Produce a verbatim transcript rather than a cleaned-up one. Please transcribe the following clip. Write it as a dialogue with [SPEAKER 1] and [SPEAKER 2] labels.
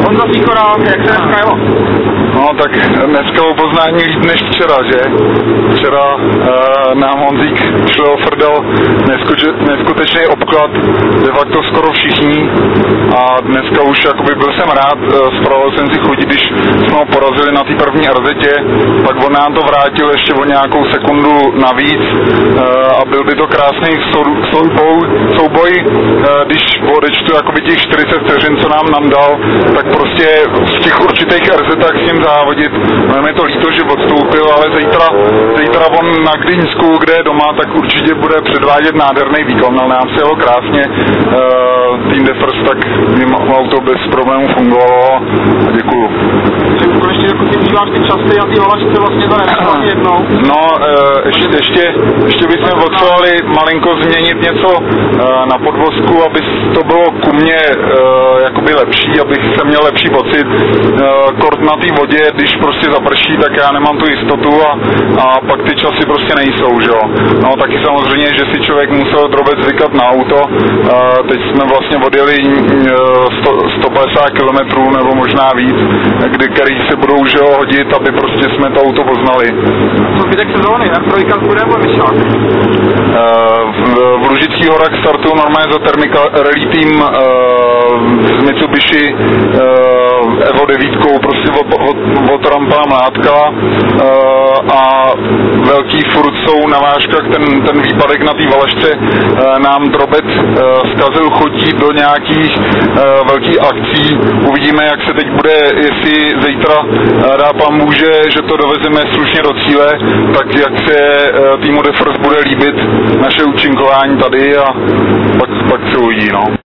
[SPEAKER 1] Honza Sýkora, jak se dneska jelo?
[SPEAKER 2] No tak dneska o poznání líp než včera, že? Včera e, nám Honzík šleofrdal neskutečný obklad, de facto skoro všichni, a dneska už jakoby byl jsem rád, e, spravil jsem si chodit, když jsme ho porazili na té první arzetě, pak on nám to vrátil ještě o nějakou sekundu navíc e, a byl by to krásný sou, souboj, souboj e, když odečtu jakoby těch čtyřicet vteřin, co nám nám dal, tak prostě v těch určitých arzetách s ním závodit. No, je to líto, že odstoupil, ale zítra, zítra on na Gdyňsku, kde je doma, tak určitě bude předvádět nádherný výkon, ale nám se jelo krásně. Uh, Team Defers, tak mimo auto bez problémů fungovalo a děkuju.
[SPEAKER 1] Konečně jako ty díváš ty časy a ty valačce vlastně to nenechal jednou.
[SPEAKER 2] No, uh, ještě, ještě, ještě bychom potřebovali malinko změnit něco uh, na podvozku, aby to bylo ku mně uh, jakoby lepší, abych se měl lepší pocit. Uh, kort na té vodě, když prostě zaprší, tak já nemám tu jistotu a, a pak ty časy prostě nejsou, že jo. No taky samozřejmě, že si člověk musel drobec zvykat na auto. Uh, teď jsme vlastně odjeli uh, sto padesát kilometrů nebo možná víc, kdy, který se budou, že jo, hodit, aby prostě jsme to auto poznali.
[SPEAKER 1] Co zbytek sezóny? R tři bude nebo Vyšák?
[SPEAKER 2] Uh, v, v Lužických horách startuju normálně za Thermica Rally Team uh, z Mitsubishi uh, Evo devět, prostě od, od, od rampa mlátka uh, a velký furt jsou na vážkách, ten, ten výpadek na té valašce uh, nám drobet uh, zkazil chodí do nějakých uh, velkých akcí. Uvidíme, jak se teď bude, jestli zítra uh, dá pan může, že to dovezeme slušně do cíle, tak jak se uh, týmu Defers bude líbit naše účinkování tady a pak, pak se uvidí, no.